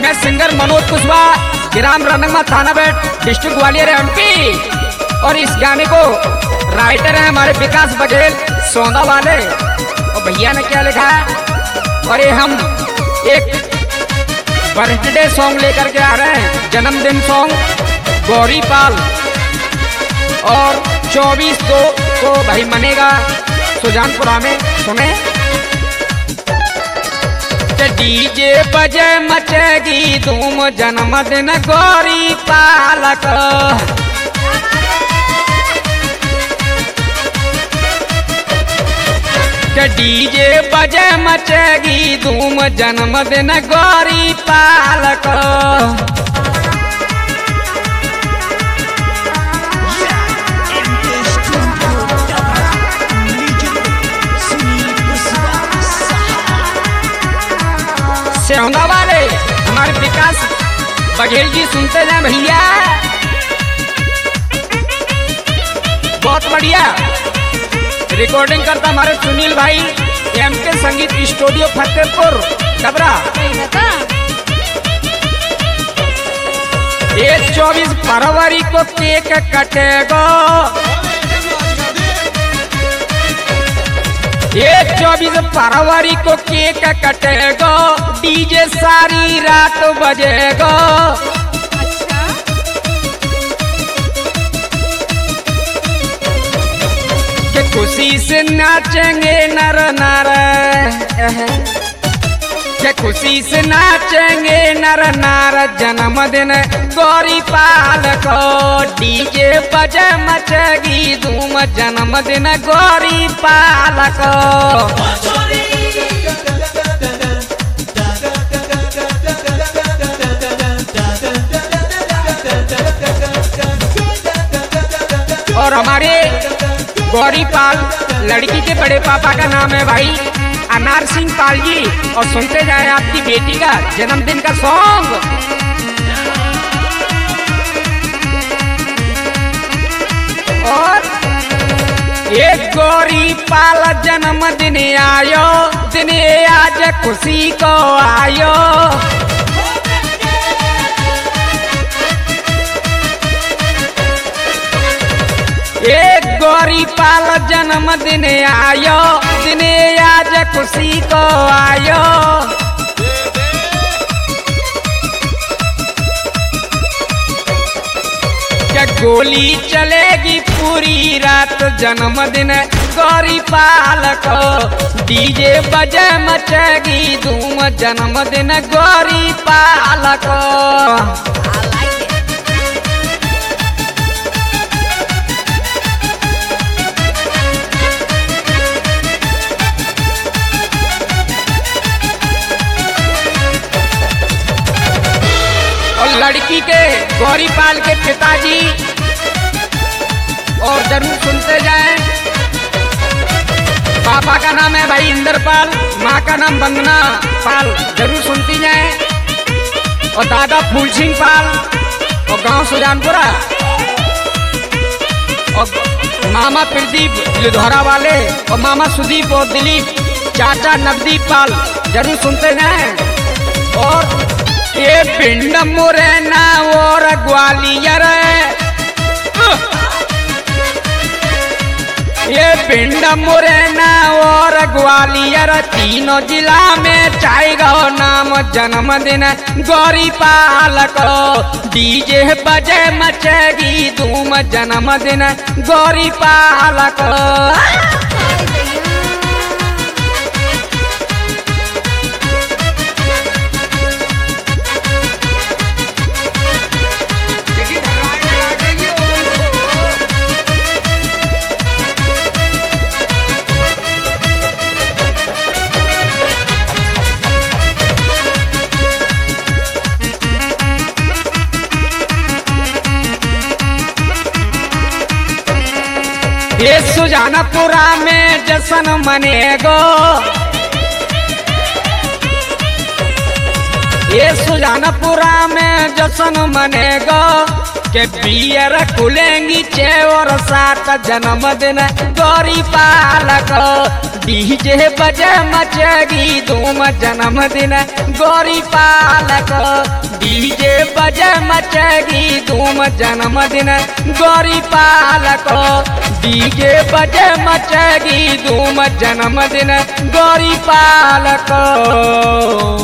मैं सिंगर मनोज कुशवाहा, ग्राम रनंगमा, थाना बेट, डिस्ट्रिक्ट ग्वालियर एमपी। और इस गाने को राइटर है हमारे विकास बघेल सौंदा वाले। और भैया ने क्या लिखा है, और ये हम एक बर्थडे सॉन्ग लेकर के आ रहे हैं, जन्मदिन सॉन्ग गौरी पाल। और 24/2 को भाई मनेगा सुजानपुरा में। सुने डीजे बजे मचेगी धूम, जन्मदिन गौरी पालक। डीजे बजे मचेगी धूम, जन्मदिन गौरी पालक। सेहंगा वाले हमारे विकास बघेल जी सुनते जाए भैया, बहुत बढ़िया। रिकॉर्डिंग करता हमारे सुनील भाई, एमके संगीत स्टूडियो फतेहपुर डबरा। ये 24 फरवरी को केक कटेगा, ये 24 फरवरी को केक कटेगा, डीजे सारी रात बजेगा। के खुशी से नाचेंगे नर नार, के खुशी से नाचेंगे नर नार, जन्मदिन गौरी पालक। डीजे बजे मचेगी धूम, जन्मदिन गौरी पालक। और हमारे गौरी पाल लड़की के बड़े पापा का नाम है भाई अनार सिंह पाल जी। और सुनते जाए आपकी बेटी का जन्मदिन का सॉन्ग। और ये गौरी पाल जन्मदिन आयो, दिन आज खुशी को आयो। एक गौरी पाल जन्मदिन आयो, दिन आज खुशी को आयो। क्या गोली चलेगी पूरी रात, जन्मदिन गौरी पालक। डीजे बजे मचेगी धूम, जन्मदिन गौरी पालक। लड़की के गौरी पाल के पिताजी और जरूर सुनते जाएं। पापा का नाम है भाई इंदर पाल, माँ का नाम वंदना पाल, जरूर सुनती जाएं। और दादा फूल सिंह पाल और गांव सुजानपुरा। और मामा प्रदीप लुधौरा वाले, और मामा सुदीप और दिलीप, चाचा नवदीप पाल, जरूर सुनते जाएं। और ये पिंड मुरैना और ग्वालियर, ये पिंड मुरैना और ग्वालियर, तीनों जिला में चाहेगा नाम, जन्मदिन गौरी पालक। डीजे बजे मचेगी धूम, जन्मदिन गौरी पालक। ये सुजानपुरा में जश्न मनेगो, ये सुजानपुरा में जश्न मनेगो, के पियर खुलेंगी 6 और 7 जन्मदिन गौरी पालक डीजे बजे मचेगी धूम जन्मदिन गौरी पालक डीजे बजे मचेगी धूम जन्मदिन गौरी पालक डीजे बजे मचेगी धूम जन्मदिन गौरी पालक।